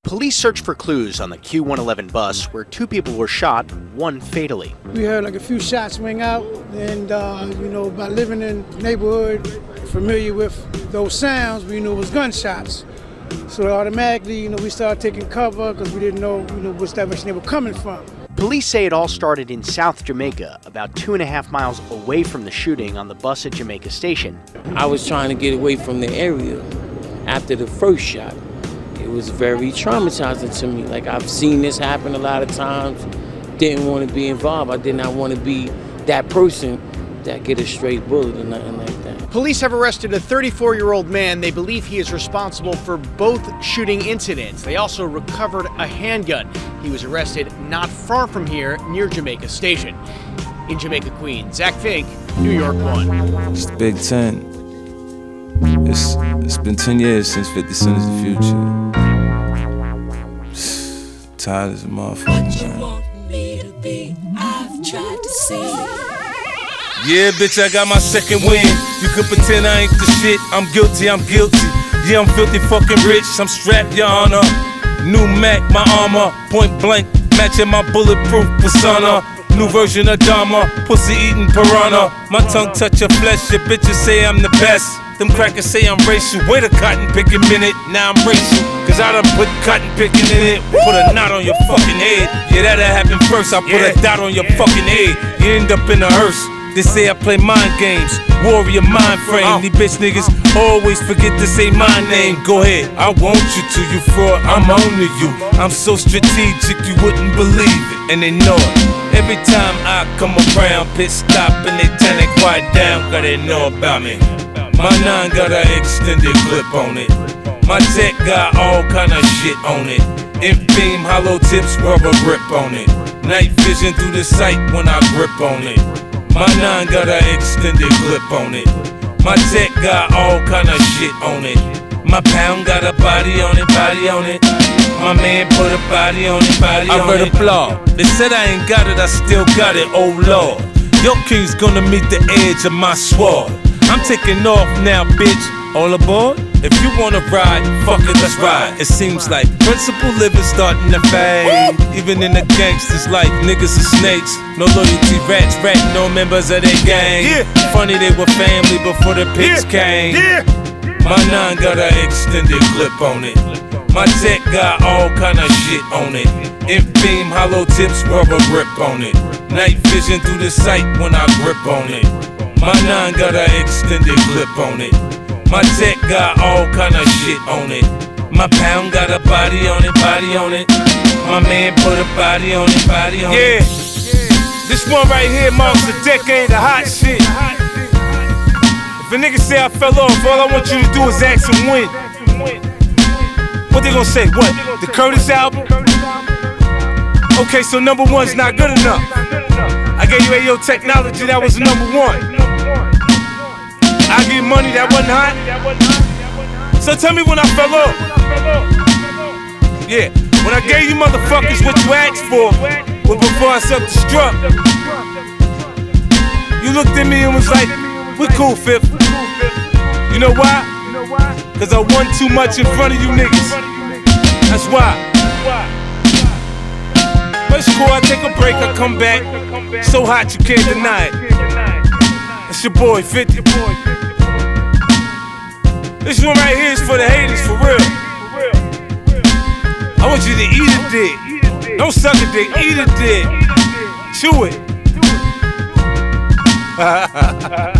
Police searched for clues on the Q111 bus where two people were shot, one fatally. We heard like a few shots ring out, and by living in the neighborhood, familiar with those sounds, we knew it was gunshots. So automatically, we started taking cover because we didn't know, which direction they were coming from. Police say it all started in South Jamaica, about 2.5 miles away from the shooting on the bus at Jamaica Station. I was trying to get away from the area after the first shot. It was very traumatizing to me. Like, I've seen this happen a lot of times. Didn't want to be involved. I did not want to be that person that get a straight bullet or nothing like that. Police have arrested a 34-year-old man. They believe he is responsible for both shooting incidents. They also recovered a handgun. He was arrested not far from here near Jamaica Station. In Jamaica, Queens, Zach Fink, New York 1. It's the Big Ten. It's been 10 years since 50 Cent is the future. Tired as a motherfucker, man. Yeah, bitch, I got my second win. You can pretend I ain't the shit. I'm guilty, I'm guilty. Yeah, I'm filthy fucking rich. I'm strapped, your honor. New Mac, my armor. Point blank, matching my bulletproof persona. New version of Dharma, pussy eating piranha. My tongue touch your flesh, your bitches say I'm the best. Them crackers say I'm racial. Wait a cotton picking minute, now I'm racial. Cause I done put cotton picking in it. Put a knot on your fucking head. Yeah, that'll happen first. I put a dot on your fucking head. You end up in a hearse. They say I play mind games, warrior mind frame. These bitch niggas always forget to say my name. Go ahead, I want you to, you fraud, I'm on to you. I'm so strategic, you wouldn't believe it, and they know it. Every time I come around, pit stop and they turn it quiet down, cause they know about me. My 9 got an extended clip on it. My tech got all kind of shit on it. Inbeam, hollow tips, rubber grip on it. Night vision through the sight when I grip on it. My 9 got an extended clip on it. My tech got all kind of shit on it. My pound got a body on it, body on it. My man put a body on it, body on it. I read a blog. They said I ain't got it, I still got it, oh lord. Your king's gonna meet the edge of my sword. I'm taking off now, bitch. All aboard? If you wanna ride, fuck it, let's ride. It seems like principal living starting to fade. Even in the gangsters like niggas and snakes. No loyalty rats, no members of their gang. Funny they were family before the pigs came. My 9 got an extended clip on it. My tech got all kind of shit on it. Inbeam, hollow tips, rubber grip on it. Night vision through the sight when I grip on it. My 9 got an extended clip on it. My tech got all kind of shit on it. My pound got a body on it, body on it. My man put a body on it, body on it. Yeah, this one right here marks a decade of hot shit. If a nigga say I fell off, all I want you to do is ask him when. What they gonna say? What? The Curtis album? Okay, so number 1's not good enough. I gave you AO Technology, that was number 1. I give you money, that wasn't hot. So tell me when I fell off. Yeah, when I gave you motherfuckers what you asked for was before I self-destruct. You looked at me and was like, we cool, Fifth. You know why? Cause I won too much in front of you niggas. That's why. But it's cool, I take a break, I come back. So hot you can't deny it. It's your boy, 50. This one right here is for the haters, for real. I want you to eat a dick. Don't suck a dick, eat a dick. Chew it.